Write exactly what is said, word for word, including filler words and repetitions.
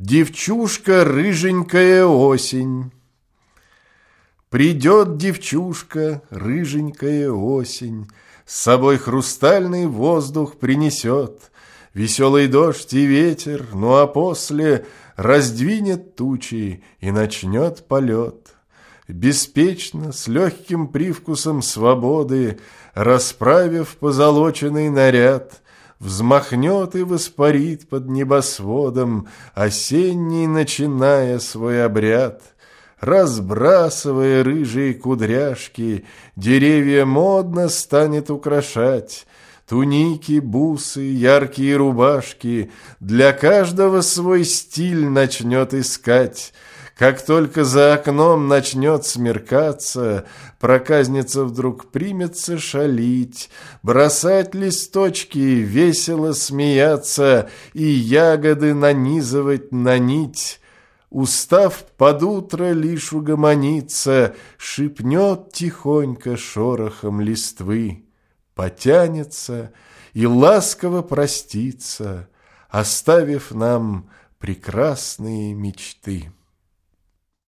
Девчушка рыженькая осень. Придет девчушка рыженькая осень, с собой хрустальный воздух принесет, веселый дождь и ветер, ну а после раздвинет тучи и начнет полет. Беспечно, с легким привкусом свободы, расправив позолоченный наряд, взмахнет и воспарит под небосводом, осенний начиная свой обряд. Разбрасывая рыжие кудряшки, деревья модно станет украшать. Туники, бусы, яркие рубашки, для каждого свой стиль начнет искать. Как только за окном начнет смеркаться, проказница вдруг примется шалить, бросать листочки, весело смеяться и ягоды нанизывать на нить. Устав под утро лишь угомониться, шепнет тихонько шорохом листвы, потянется и ласково простится, оставив нам прекрасные мечты.